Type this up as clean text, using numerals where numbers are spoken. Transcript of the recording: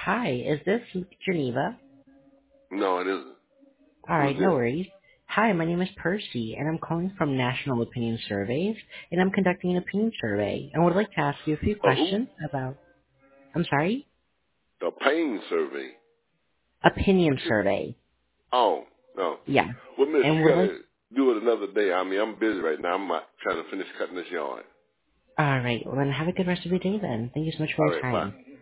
Hi, is this Geneva? No, it isn't. All Who's right, no this? worries. Hi, my name is Percy, and I'm calling from National Opinion Surveys, and I'm conducting an opinion survey, and would like to ask you a few Who? questions about, I'm sorry? The pain survey. Opinion What you? survey. Oh, no. Yeah. Well, miss, And you would gotta like, do it another day. I mean, I'm busy right now. I'm trying to finish cutting this yard. all right, well then have a good rest of your day then. Thank you so much for All your right, bye. time.